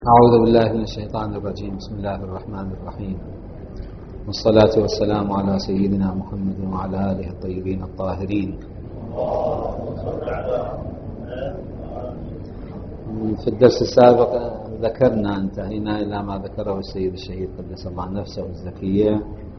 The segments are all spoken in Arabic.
أعوذ بالله من الشيطان الرجيم. بسم الله الرحمن الرحيم، والصلاة والسلام على سيدنا محمد وعلى آله الطيبين الطاهرين. في الدرس السابق ذكرنا انتهينا إلى ما ذكره السيد الشهيد قدس الله نفسه الزكية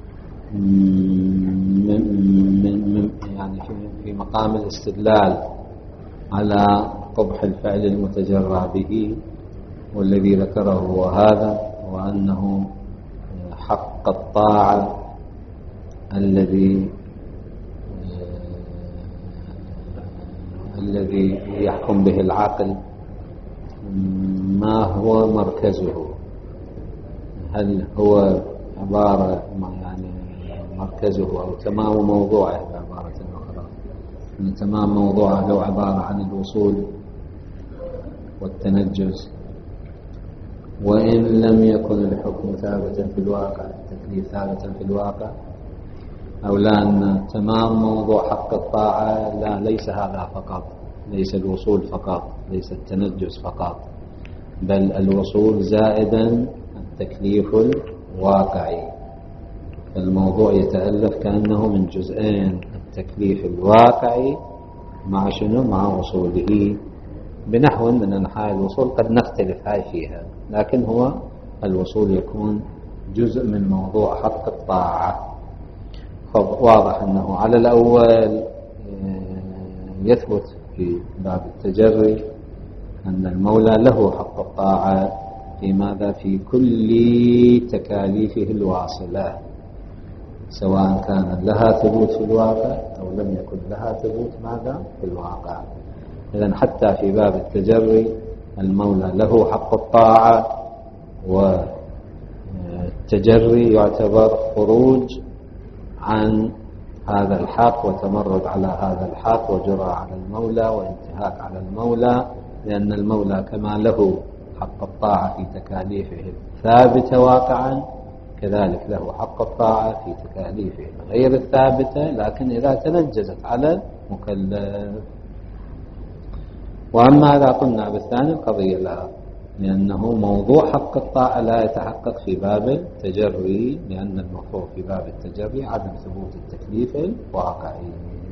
يعني في مقام الاستدلال على قبح الفعل المتجرى به، والذي ذكره هو هذا، وأنه حق الطاعة الذي يحكم به العقل ما هو مركزه. هل هو عبارة يعني مركزه أو تمام موضوعه، بعبارة أخرى أن تمام موضوعه لو عبارة عن الوصول والتنجز، وإن لم يكن الحكم ثابتا في الواقع، التكليف ثابتا في الواقع، أو لأن تمام موضوع حق الطاعة ليس هذا فقط، ليس الوصول فقط، ليس التنجز فقط، بل الوصول زائدا التكليف الواقعي. الموضوع يتألف كأنه من جزئين، التكليف الواقعي مع شنو؟ مع وصوله بنحو من أنحاء الوصول قد نختلف هاي فيها، لكن هو الوصول يكون جزء من موضوع حق الطاعة. واضح أنه على الأول يثبت في باب التجري أن المولى له حق الطاعة في ماذا؟ في كل تكاليفه الواصلة، سواء كان لها ثبوت في الواقع أو لم يكن لها ثبوت ماذا؟ في الواقع. إذن حتى في باب التجري المولى له حق الطاعة، والتجري يعتبر خروج عن هذا الحق وتمرد على هذا الحق وجرى على المولى وانتهاك على المولى، لأن المولى كما له حق الطاعة في تكاليفه الثابتة واقعا، كذلك له حق الطاعة في تكاليفه غير الثابتة لكن إذا تنجزت على المكلف. وأما إذا قلنا بالثاني القضية لا، لأنه موضوع حق الطاعة لا يتحقق في باب التجري، لأن المفروض في باب التجري عدم ثبوت التكليف الواقعي.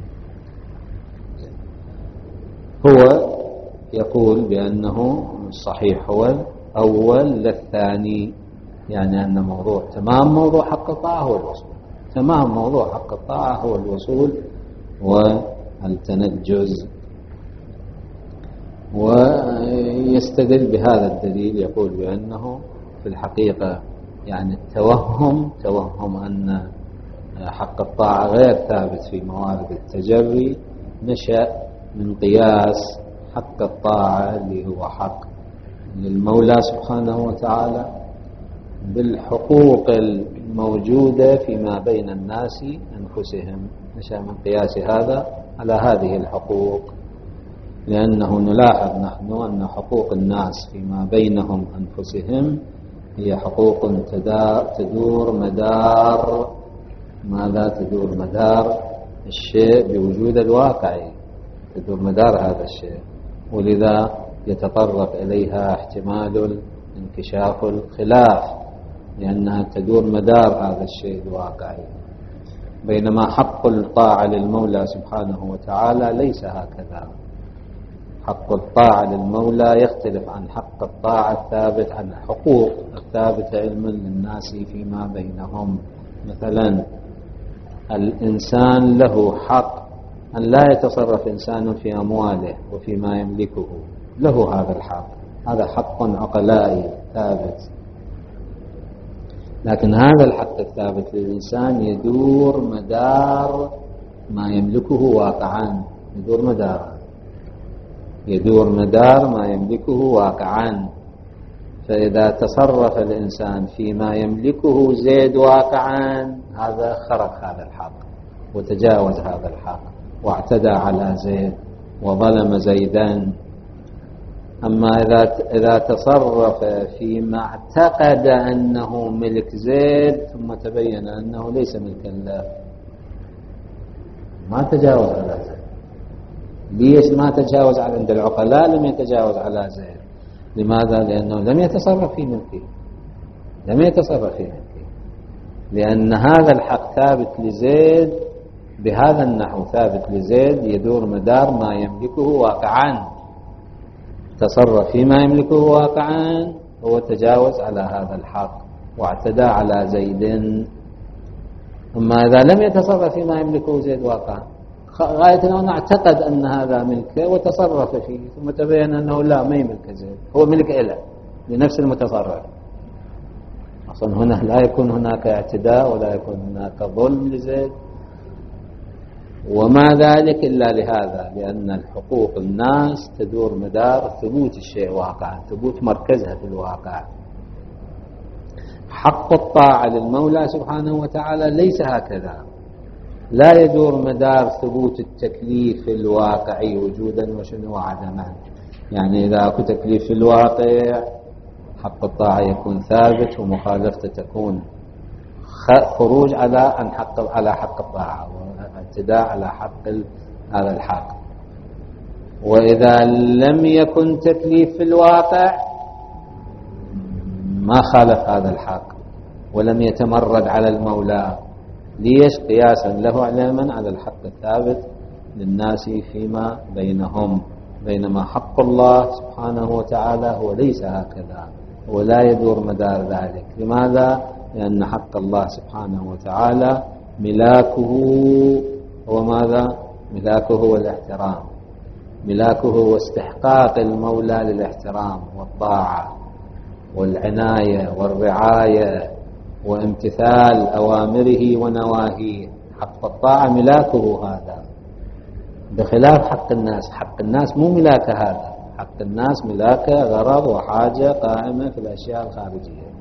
هو يقول بأنه الصحيح هو الأول للثاني، يعني أن موضوع تمام موضوع حق الطاعة هو الوصول، تمام موضوع حق الطاعة هو الوصول والتنجز. ويستدل بهذا الدليل، يقول بأنه في الحقيقة يعني توهم أن حق الطاعة غير ثابت في موارد التجري نشأ من قياس حق الطاعة اللي هو حق للمولى سبحانه وتعالى بالحقوق الموجودة فيما بين الناس أنفسهم، نشأ من قياس هذا على هذه الحقوق، لأنه نلاحظ نحن أن حقوق الناس فيما بينهم أنفسهم هي حقوق تدور مدار ماذا؟ تدور مدار الشيء بوجود الواقعي، تدور مدار هذا الشيء، ولذا يتطرق إليها احتمال انكشاف الخلاف، لأنها تدور مدار هذا الشيء الواقعي. بينما حق الطاعة للمولى سبحانه وتعالى ليس هكذا. حق الطاعة للمولى يختلف عن حق الطاعة الثابت، عن الحقوق الثابتة علما للناس فيما بينهم. مثلا الإنسان له حق أن لا يتصرف إنسان في أمواله وفيما يملكه، له هذا الحق، هذا حق عقلائي ثابت، لكن هذا الحق الثابت للإنسان يدور مدار ما يملكه واقعا، يدور مدار ما يملكه واقعا. فإذا تصرف الإنسان فيما يملكه زيد واقعا، هذا خرق هذا الحق وتجاوز هذا الحق واعتدى على زيد وظلم زيدا. أما إذا تصرف فيما اعتقد أنه ملك زيد ثم تبين أنه ليس ملكا له، ما تجاوز على زيد. ليش ما تجاوز عند العقلاء؟ لم يتجاوز على زيد. لماذا؟ لأنه لم يتصرف في ملكه، لم يتصرف في ملكه، لأن هذا الحق ثابت لزيد بهذا النحو، ثابت لزيد يدور مدار ما يملكه واقعا. تصرف فيما يملكه واقعا، هو تجاوز على هذا الحق واعتدى على زيد. أما إذا لم يتصرف فيما يملكه زيد واقعا، غاية أنه اعتقد أن هذا ملكه وتصرف فيه، ثم تبين أنه لا، ما يملك زيد، هو ملك إله لنفس المتصرف. أصلا هنا لا يكون هناك اعتداء ولا يكون هناك ظلم لزيد، وما ذلك إلا لهذا، لأن الحقوق الناس تدور مدار ثبوت الشيء واقعا، ثبوت مركزها في الواقع. حق الطاعة للمولى سبحانه وتعالى ليس هكذا، لا يدور مدار ثبوت التكليف الواقعي وجودا وشنو وعدما. يعني إذا أكو تكليف في الواقع، حق الطاعة يكون ثابت، ومخالفته تكون خروج على حق الطاعة واعتداء على حق هذا الحق. وإذا لم يكن تكليف في الواقع، ما خالف هذا الحق ولم يتمرد على المولى. ليش؟ قياسا له علما على الحق الثابت للناس فيما بينهم. بينما حق الله سبحانه وتعالى هو ليس هكذا، هو لا يدور مدار ذلك. لماذا؟ لأن حق الله سبحانه وتعالى ملاكه هو ماذا؟ ملاكه هو الاحترام، ملاكه هو استحقاق المولى للاحترام والطاعة والعناية والرعاية وامتثال أوامره ونواهيه. حق الطاعة ملاكه هذا، بخلاف حق الناس. حق الناس مو ملاك هذا، حق الناس ملاك غرض وحاجة قائمة في الأشياء الخارجية.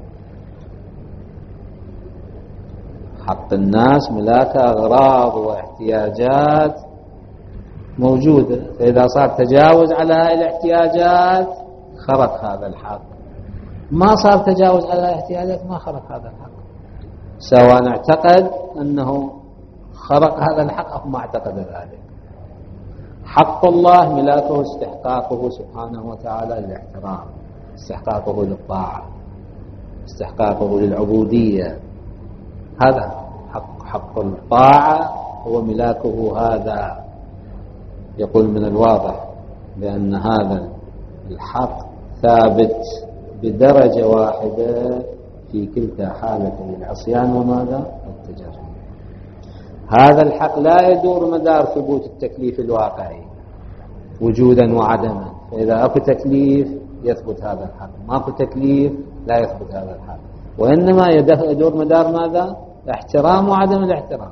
حق الناس ملاك أغراض واحتياجات موجودة، فإذا صار تجاوز على هذه الاحتياجات خرق هذا الحق. ما صار تجاوز على الاحتياجات ما خرق هذا الحق، سواء اعتقد أنه خرق هذا الحق أو ما اعتقد ذلك. حق الله ملاكه استحقاقه سبحانه وتعالى للاحترام، استحقاقه للطاعة، استحقاقه للعبودية. هذا حق الطاعة هو ملاكه هذا. يقول من الواضح بأن هذا الحق ثابت بدرجة واحدة في كلتا حالتي العصيان وماذا؟ التجرد. هذا الحق لا يدور مدار ثبوت التكليف الواقعي وجودا وعدما. فإذا أكو تكليف يثبت هذا الحق، ما أكو تكليف لا يثبت هذا الحق. وإنما يدور مدار ماذا؟ احترام وعدم الاحترام.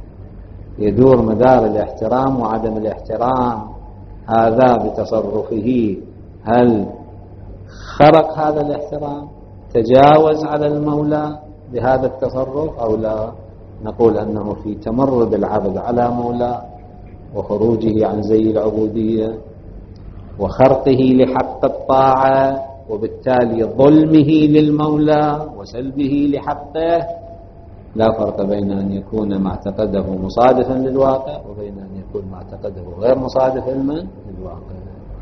يدور مدار الاحترام وعدم الاحترام. هذا بتصرفه هل خرق هذا الاحترام، تجاوز على المولى بهذا التصرف أو لا؟ نقول أنه في تمرد العبد على مولى وخروجه عن زي العبودية وخرقه لحق الطاعة، وبالتالي ظلمه للمولى وسلبه لحقه، لا فرق بين أن يكون ما اعتقده مصادفا للواقع وبين أن يكون ما اعتقده غير مصادفا للواقع.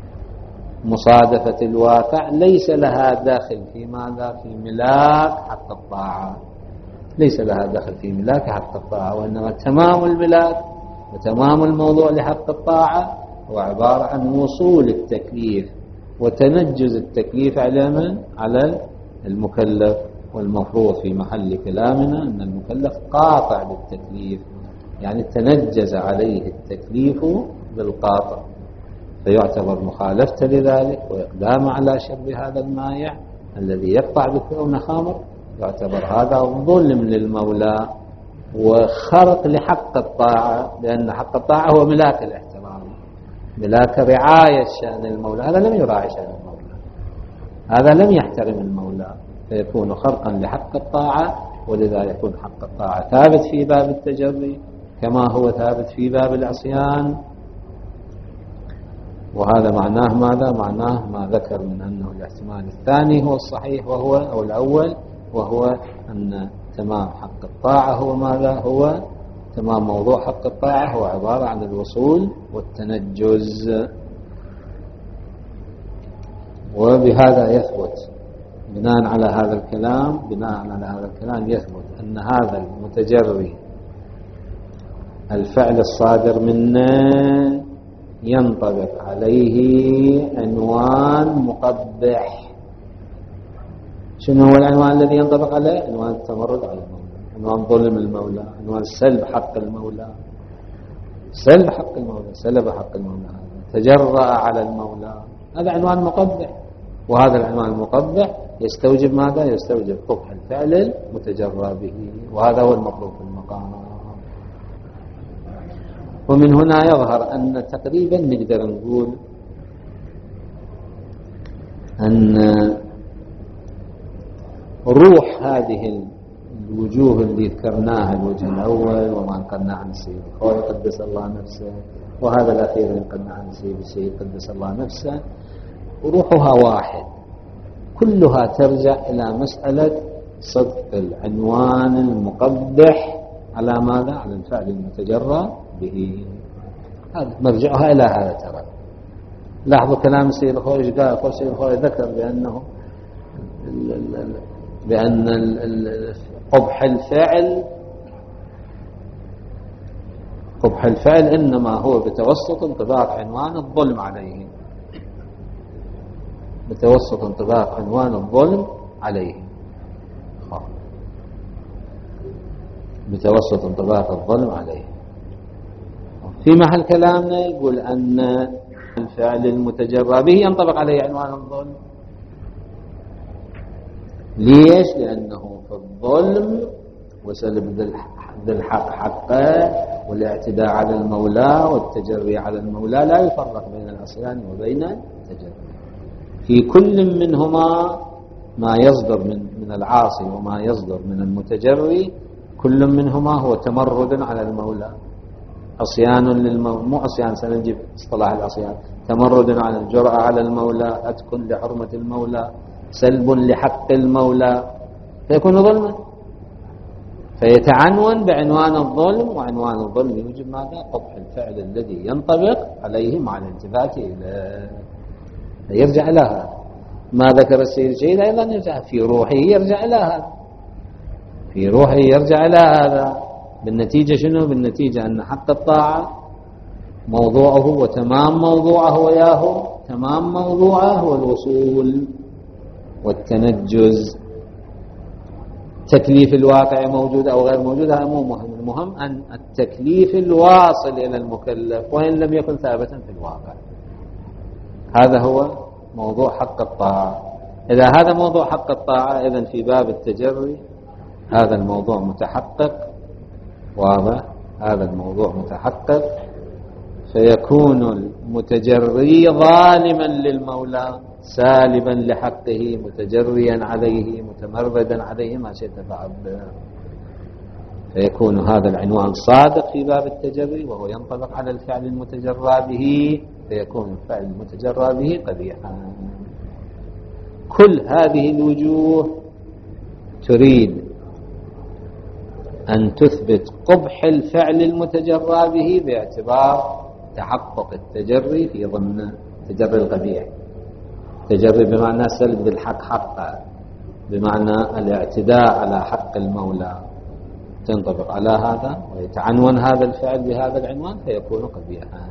مصادفة الواقع ليس لها داخل في ماذا؟ في ملاك حق الطاعة، ليس لها دخل في ملاك حق الطاعة، وإنما تمام الملاك وتمام الموضوع لحق الطاعة هو عبارة عن وصول التكليف وتنجز التكليف على من؟ على المكلف. والمفروض في محل كلامنا أن المكلف قاطع للتكليف، يعني تنجز عليه التكليف بالقاطع، فيعتبر مخالفته لذلك وإقدام على شرب هذا المائع الذي يقطع بكون خامر، يعتبر هذا ظلم للمولى وخرق لحق الطاعة، لأن حق الطاعة هو ملاك الاحترام، ملاك رعاية شأن المولى. هذا لم يراعي شأن المولى، هذا لم يحترم المولى، فيكون خرقا لحق الطاعة. ولذا يكون حق الطاعة ثابت في باب التجري كما هو ثابت في باب العصيان. وهذا معناه ماذا؟ معناه ما ذكر من أنه الاحتمال الثاني هو الصحيح وهو أو الأول، وهو أن تمام حق الطاعة هو ماذا؟ هو تمام موضوع حق الطاعة هو عبارة عن الوصول والتنجز. وبهذا يثبت بناء على هذا الكلام يثبت أن هذا المتجري الفعل الصادر منه ينطبق عليه عنوان مقبح. شنو هو العنوان الذي ينطبق عليه؟ عنوان التمرد على المولى، عنوان ظلم المولى، عنوان سلب حق المولى، سلب حق المولى، تجرأ على المولى، هذا عنوان مقبح. وهذا العنوان المقبح يستوجب ماذا؟ يستوجب قبح الفعل المتجرى به، وهذا هو المطلوب في المقام. ومن هنا يظهر أن تقريبا نقدر نقول أن روح هذه الوجوه اللي ذكرناها، الوجه الأول وما انقلنا عن السيد الخوي قدس الله نفسه، وهذا الأخير اللي انقلنا عن السيد قدس الله نفسه، روحها واحد، كلها ترجع إلى مسألة صدق العنوان المقبح على ماذا؟ على الفعل المتجرى به. هذا مرجعها إلى هذا. ترى لاحظوا كلام السيد الخوي قال، السيد الخوي ذكر بأن قبح الفعل إنما هو بتوسط انطباق عنوان الظلم عليه، بتوسط انطباق عنوان الظلم عليه، بتوسط انطباق الظلم عليه. في محل كلامنا يقول أن الفعل المتجرى به ينطبق عليه عنوان الظلم. ليش؟ لأنه في الظلم وسلب ذي الحق حقه والاعتداء على المولى والتجري على المولى لا يفرق بين العصيان وبين التجري. في كل منهما ما يصدر من العاصي وما يصدر من المتجري، كل منهما هو تمرد على المولى، عصيان للمولى، مو عصيان سنجيب اصطلاح العصيان، تمرد على الجرأة على المولى، أتك لحرمة المولى، سلب لحق المولى، فيكون ظلما، فيتعنون بعنوان الظلم. وعنوان الظلم يوجب ماذا؟ قبح الفعل الذي ينطبق عليه مع الالتفات إلى، يرجع إلى هذا. ما ذكر السيد شيء أيضا يرجع في روحه، يرجع إلى هذا، في روحه يرجع إلى هذا. بالنتيجة شنو؟ بالنتيجة أن حق الطاعة موضوعه وتمام موضوعه وياه، تمام موضوعه هو الوصول والتنجز. تكليف الواقع موجود أو غير موجود هذا مو مهم، المهم أن التكليف الواصل إلى المكلف وإن لم يكن ثابتا في الواقع، هذا هو موضوع حق الطاعة. إذا هذا موضوع حق الطاعة، إذن في باب التجري هذا الموضوع متحقق، واضح؟ هذا الموضوع متحقق، فيكون المتجري ظالما للمولى سالبا لحقه متجريا عليه متمردا عليه ما شئت فعل، فيكون هذا العنوان صادق في باب التجري وهو ينطبق على الفعل المتجرى به، فيكون الفعل المتجرى به قبيحا. كل هذه الوجوه تريد أن تثبت قبح الفعل المتجرى به باعتبار تحقق التجري في ضمن تجري القبيح. تجري بمعنى سلب الحق حقه، بمعنى الاعتداء على حق المولى، تنطبق على هذا ويتعنون هذا الفعل بهذا العنوان فيكون قبيحا.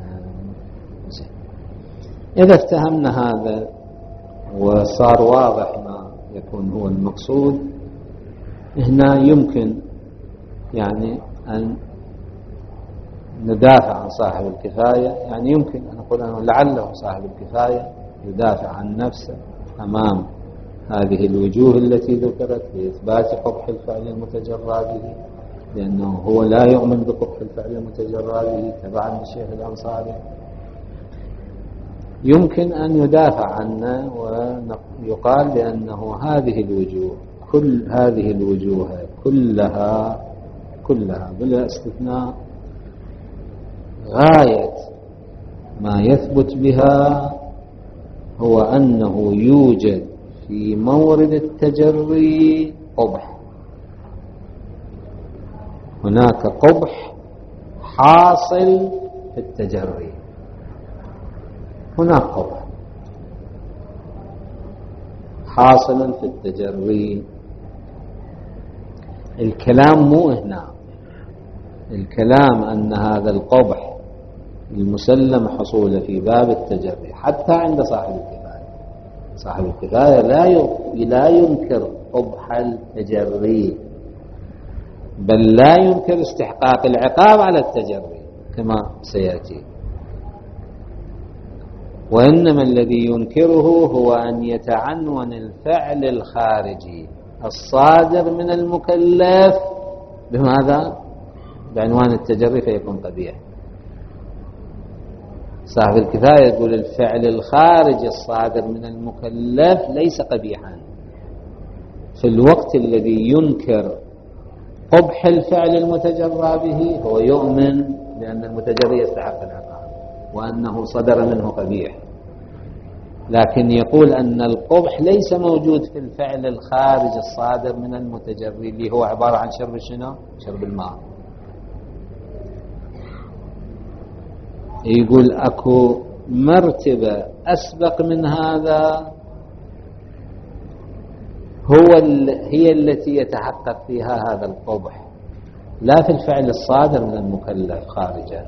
إذا افتهمنا هذا وصار واضح ما يكون هو المقصود، هنا يمكن يعني أن ندافع عن صاحب الكفاية، يعني يمكن أن نقول أنه لعله صاحب الكفاية يدافع عن نفسه أمام هذه الوجوه التي ذكرت لإثبات قبح الفعل المتجرى به، لأنه هو لا يؤمن بقبح الفعل المتجرى به تبعا للشيخ الأنصاري. يمكن أن يدافع عنه ويقال بأنه هذه الوجوه، كل هذه الوجوه كلها بلا استثناء غاية ما يثبت بها هو أنه يوجد في مورد التجري قبح، هناك قبح حاصل في التجري، هناك قبح. حاصل في التجري. الكلام مو هنا، الكلام أن هذا القبح المسلم حصوله في باب التجري حتى عند صاحب الكفاية. صاحب الكفاية لا ينكر قبح التجري، بل لا ينكر استحقاق العقاب على التجري كما سيأتي، وإنما الذي ينكره هو أن يتعنون الفعل الخارجي الصادر من المكلف بماذا؟ بعنوان التجري فيكون قبيح. صاحب الكفاية يقول الفعل الخارجي الصادر من المكلف ليس قبيحا، في الوقت الذي ينكر قبح الفعل المتجرى به هو يؤمن بأن المتجري يستحق العقاب وأنه صدر منه قبيح، لكن يقول أن القبح ليس موجود في الفعل الخارج الصادر من المتجري اللي هو عبارة عن شرب شنو؟ شرب الماء. يقول أكو مرتبة أسبق من هذا هي التي يتحقق فيها هذا القبح، لا في الفعل الصادر من المكلف خارجا.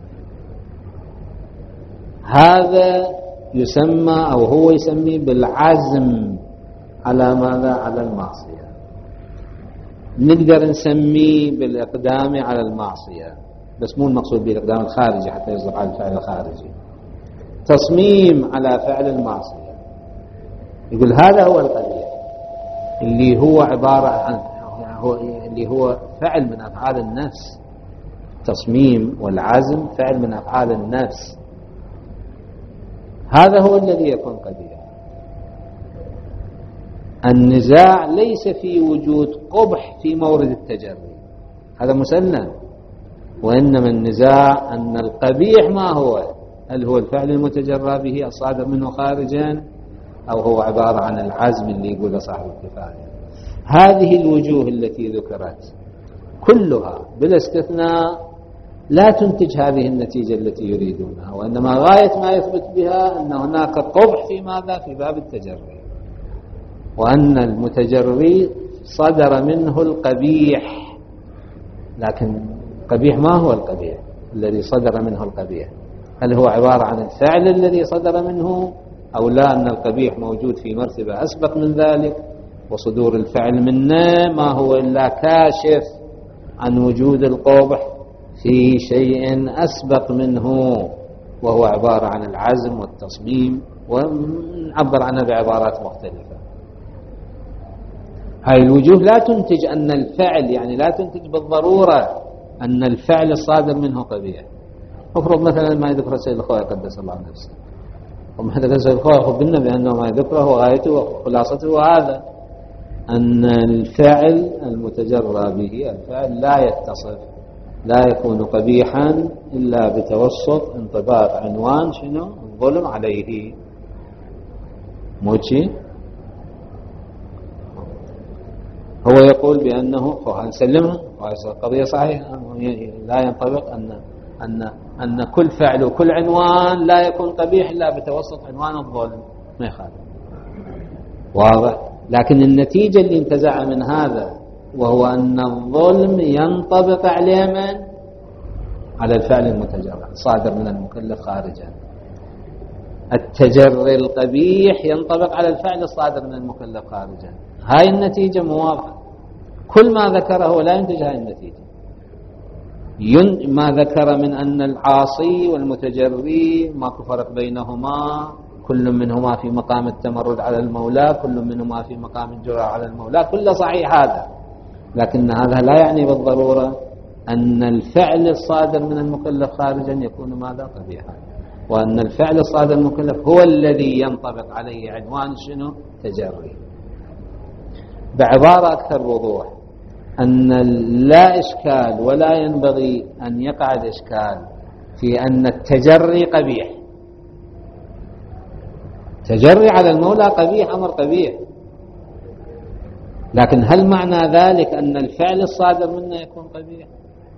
هذا يسمى أو هو يسميه بالعزم على ماذا؟ على المعصية. نقدر نسميه بالإقدام على المعصية، بس مو المقصود بالإقدام الخارجي حتى يصدق على الفعل الخارجي، تصميم على فعل المعصية. يقول هذا هو القبيح اللي هو عبارة عن اللي هو فعل من أفعال النفس. تصميم والعزم فعل من أفعال النفس، هذا هو الذي يكون قبيح. النزاع ليس في وجود قبح في مورد التجري، هذا مسلم، وإنما النزاع أن القبيح ما هو، هل هو الفعل المتجرى به الصادر منه خارجا أو هو عبارة عن العزم اللي يقول صاحب الكفاية. هذه الوجوه التي ذكرت كلها بلا استثناء لا تنتج هذه النتيجة التي يريدونها، وإنما غاية ما يثبت بها أن هناك قبح في ماذا؟ في باب التجري، وأن المتجري صدر منه القبيح. لكن القبيح ما هو القبيح الذي صدر منه القبيح؟ هل هو عبارة عن الفعل الذي صدر منه، أو لا أن القبيح موجود في مرتبة أسبق من ذلك، وصدور الفعل منه ما هو إلا كاشف عن وجود القبح في شيء أسبق منه، وهو عبارة عن العزم والتصميم، ونعبر عنه بعبارات مختلفة. هاي الوجوه لا تنتج أن الفعل، يعني لا تنتج بالضرورة أن الفعل الصادر منه قبيح. افرض مثلا ما يذكر سيد الخوي قدس الله نفسه، وما ذكر سيد الخوي أخبرنا بأنه ما يذكره وغايته وخلاصته هذا أن الفعل المتجرى به الفعل لا يتصف، لا يكون قبيحا إلا بتوسط انطباق عنوان شنو؟ الظلم عليه. موشي هو يقول بأنه نسلمها قضية صحيحة، لا ينطبق أن كل فعل وكل عنوان لا يكون قبيح إلا بتوسط عنوان الظلم، ما يخالف، واضح. لكن النتيجة اللي انتزع من هذا وهو أن الظلم ينطبق عليه من؟ على الفعل المتجرى صادر من المكلف خارجا. التجري القبيح ينطبق على الفعل الصادر من المكلف خارجا. هاي النتيجة مواضحة، كل ما ذكره لا ينتج هاي النتيجة. ما ذكر من أن العاصي والمتجري ماكو فرق بينهما، كل منهما في مقام التمرد على المولى، كل منهما في مقام الجرأة على المولى، كله صحيح هذا، لكن هذا لا يعني بالضرورة أن الفعل الصادر من المكلف خارجا يكون ماذا؟ قبيحا، وأن الفعل الصادر من المكلف هو الذي ينطبق عليه عنوان شنو؟ تجري. بعبارة أكثر وضوح، أن لا إشكال ولا ينبغي أن يقع الإشكال في أن التجري قبيح. تجري على المولى قبيح، أمر قبيح، لكن هل معنى ذلك أن الفعل الصادر منه يكون قبيح؟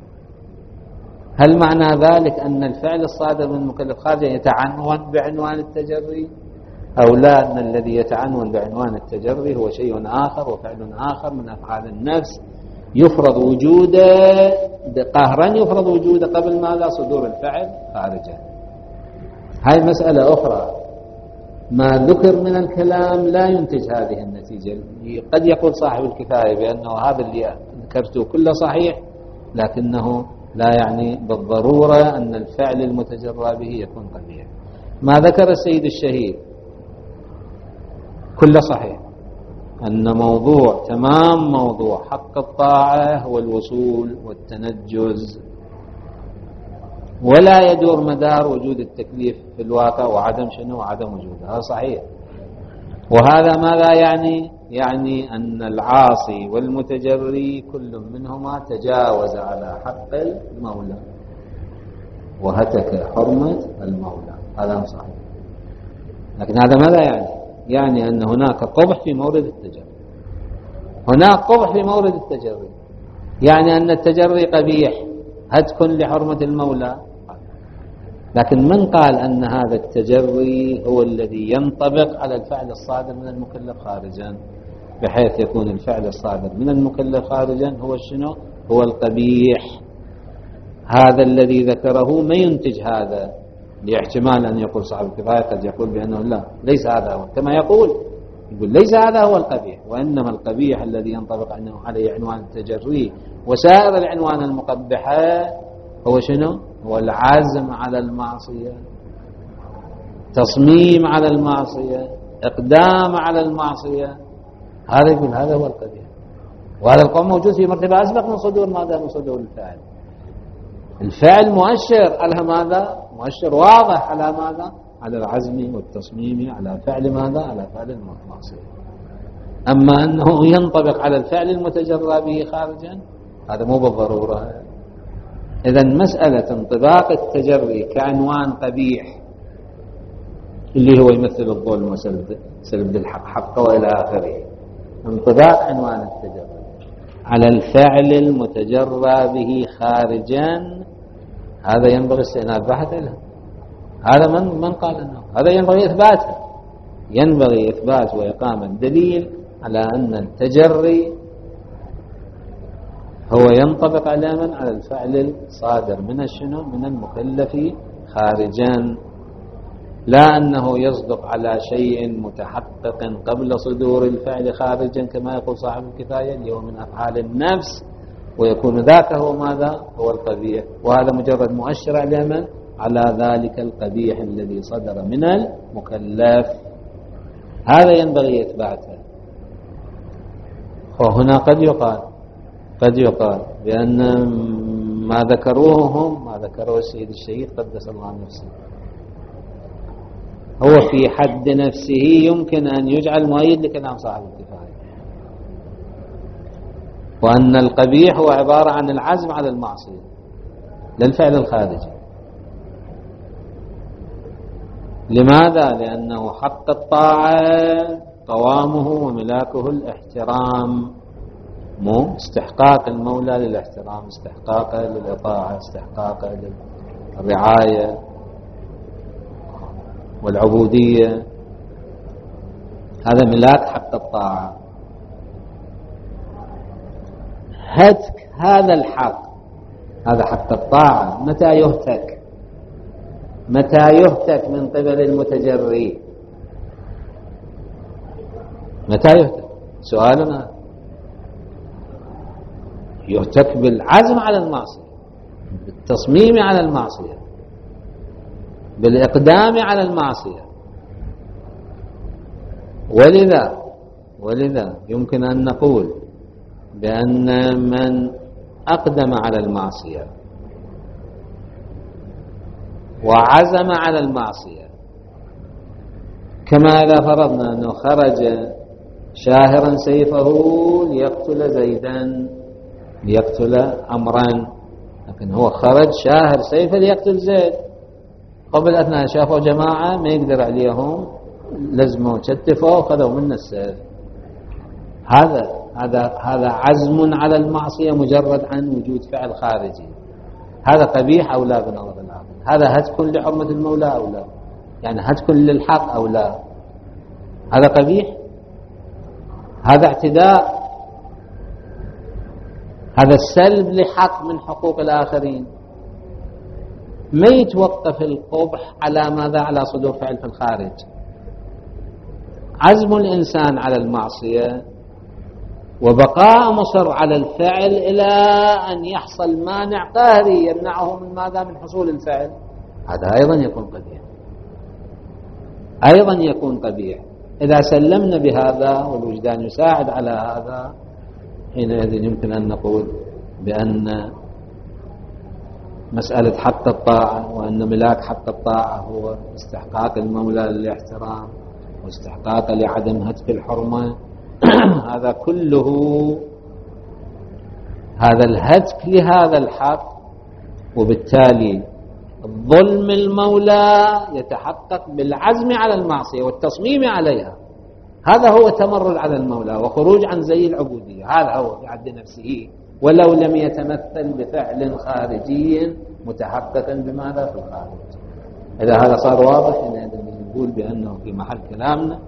هل معنى ذلك أن الفعل الصادر من المكلف خارجا يتعنون بعنوان التجري؟ أو لا أن الذي يتعنون بعنوان التجري هو شيء آخر وفعل آخر من أفعال النفس يفرض وجوده قهرا، يفرض وجوده قبل ماذا؟ صدور الفعل خارجا. هاي مسألة أخرى. ما ذكر من الكلام لا ينتج هذه النتيجة. قد يقول صاحب الكفاية بأنه هذا اللي ذكرته كله صحيح، لكنه لا يعني بالضرورة أن الفعل المتجرى به يكون قبيح. ما ذكر السيد الشهيد كله صحيح، أن موضوع تمام موضوع حق الطاعة هو الوصول والتنجز، ولا يدور مدار وجود التكليف في الواقع وعدم شنو؟ وعدم وجوده. هذا صحيح. وهذا ماذا يعني؟ يعني أن العاصي والمتجري كل منهما تجاوز على حق المولى وهتك حرمة المولى. هذا صحيح. لكن هذا ماذا يعني؟ يعني أن هناك قبح في مورد التجري. هناك قبح في مورد التجري، يعني أن التجري قبيح هتك لحرمة المولى. لكن من قال أن هذا التجري هو الذي ينطبق على الفعل الصادر من المكلف خارجا، بحيث يكون الفعل الصادر من المكلف خارجا هو شنو؟ هو القبيح. هذا الذي ذكره ما ينتج هذا، لاحتمال أن يقول صاحب الكفاية قد يقول بأنه لا، ليس هذا هو، كما يقول ليس هذا هو القبيح، وإنما القبيح الذي ينطبق عليه عنوان التجري وسائر العنوان المقبحة هو شنو؟ هو العزم على المعصية، تصميم على المعصية، إقدام على المعصية. هذا يقول هذا هو القبيح. وهذا القول موجود في مرتبة أسبق من صدور ماذا؟ من صدور الفعل. الفعل مؤشر على ماذا؟ مؤشر واضح على ماذا؟ على العزم والتصميم على فعل ماذا؟ على فعل المعصية. أما أنه ينطبق على الفعل المتجرى به خارجا هذا مو بالضرورة. إذن مسألة انطباق التجري كعنوان قبيح اللي هو يمثل الظلم وسلب الحق حقه وإلى آخره، انطباق عنوان التجري على الفعل المتجرى به خارجا هذا ينبغي استئناف بحث له. هذا من قال أنه هذا ينبغي إثباته، ينبغي إثبات وإقامة دليل على أن التجري هو ينطبق على من؟ على الفعل الصادر من الشنو؟ من المكلف خارجا، لا أنه يصدق على شيء متحقق قبل صدور الفعل خارجا كما يقول صاحب الكفاية اللي هو من أفعال النفس، ويكون ذاك هو ماذا؟ هو القبيح. وهذا مجرد مؤشر على من؟ على ذلك القبيح الذي صدر من المكلف. هذا ينبغي إثباته. وهنا قد يقال بأن ما ذكروه هم ما ذكروه السيد الشهيد قدس الله نفسه هو في حد نفسه يمكن أن يجعل مؤيد لكلام صاحب الكفاية، وأن القبيح هو عبارة عن العزم على المعصية للفعل الخارجي. لماذا؟ لأنه حق الطاعة قوامه وملاكه الاحترام، مو استحقاق المولى للاحترام، استحقاقه للإطاعة، استحقاقه للرعاية والعبودية. هذا ملاك حق الطاعة. هتك هذا الحق، هذا حق الطاعة، متى يهتك؟ متى يهتك من قبل المتجري؟ متى يهتك؟ سؤالنا. يهتك بالعزم على المعصية، بالتصميم على المعصية، بالإقدام على المعصية. ولذا يمكن أن نقول بأن من أقدم على المعصية وعزم على المعصية، كما إذا فرضنا أنه خرج شاهرا سيفه ليقتل زيدا، ليقتل عمرا، لكن هو خرج شاهر سيفه ليقتل زيد. قبل أثناء شافوا جماعة ما يقدر عليهم، لزموا كتفوا وخذوا منه السيف. هذا عزم على المعصية مجرد عن وجود فعل خارجي. هذا قبيح أو لا بنظر العقل؟ هذا هتك لحرمة المولى أو لا؟ يعني هتك للحق أو لا؟ هذا قبيح، هذا اعتداء، هذا السلب لحق من حقوق الآخرين. ما يتوقف القبح على ماذا؟ على صدور فعل في الخارج. عزم الإنسان على المعصية وبقاء مصر على الفعل إلى أن يحصل مانع قهري يمنعه من ماذا؟ من حصول الفعل، هذا أيضا يكون قبيح، أيضا يكون قبيح. إذا سلمنا بهذا والوجدان يساعد على هذا، حينئذ يمكن أن نقول بأن مسألة حق الطاعة، وأن ملاك حق الطاعة هو استحقاق المولى للاحترام واستحقاق لعدم هتك الحرمة، هذا كله، هذا الهتك لهذا الحق، وبالتالي ظلم المولى يتحقق بالعزم على المعصية والتصميم عليها. هذا هو تمرد على المولى وخروج عن زي العبودية، هذا هو في حد نفسه، ولو لم يتمثل بفعل خارجي متحقق بماذا؟ في الخارج. إذا هذا صار واضح نقول بأنه في محل كلامنا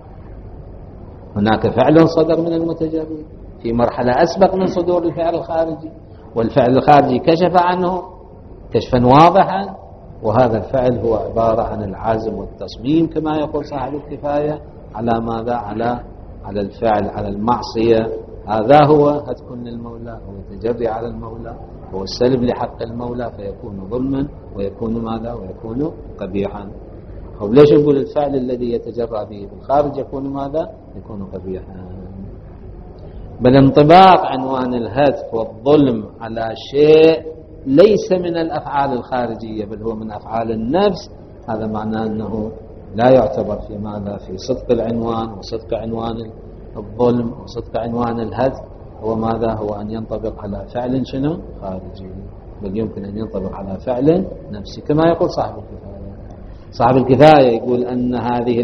هناك فعل صدر من المتجرد في مرحلة أسبق من صدور الفعل الخارجي، والفعل الخارجي كشف عنه كشفا واضحا، وهذا الفعل هو عبارة عن العزم والتصميم كما يقول صاحب الكفاية على ماذا؟ على الفعل، على المعصية. هذا هو هتك للمولى، هو تجري على المولى، هو السلب لحق المولى، فيكون ظلما ويكون ماذا؟ ويكون قبيحا. طيب ليش نقول الفعل الذي يتجرى به بالخارج يكون ماذا؟ يكون قبيحا. بل انطباق عنوان الهتك والظلم على شيء ليس من الأفعال الخارجية بل هو من أفعال النفس، هذا معناه أنه لا يعتبر في ماذا؟ في صدق العنوان وصدق عنوان الظلم وصدق عنوان الهتك. هو ماذا؟ هو أن ينطبق على فعل شنو؟ خارجي، بل يمكن أن ينطبق على فعل نفسي كما يقول صاحب الكفاية. صاحب الكفاية يقول أن هذه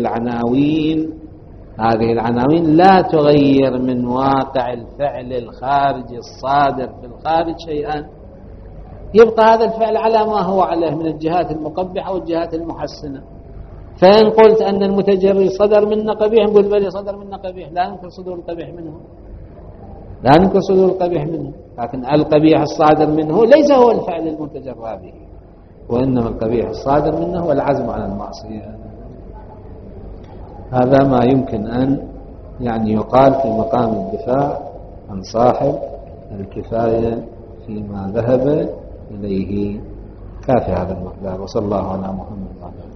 العناوين لا تغير من واقع الفعل الخارجي الصادر في الخارج شيئا، يبقى هذا الفعل على ما هو عليه من الجهات المقبحة والجهات المحسنة. فإن قلت أن المتجري صدر منا قبيح، نقول بلي صدر منا قبيح، لا ننكر صدور القبيح منه، لا ننكر صدور القبيح منه، لكن القبيح الصادر منه ليس هو الفعل المتجرى به، وإنما القبيح الصادر منه هو العزم على المعصية. هذا ما يمكن أن يقال في مقام الدفاع عن صاحب الكفاية فيما ذهب إليه. كافي هذا المقدار، وصلى الله على محمد وعلى آله.